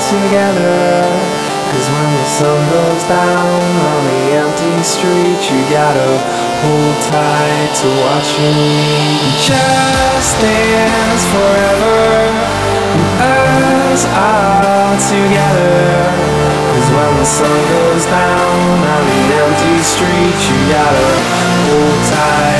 together. 'Cause when the sun goes down on the empty street, you gotta hold tight to watching me. Just dance forever and us all together. 'Cause when the sun goes down on the empty street, you gotta hold tight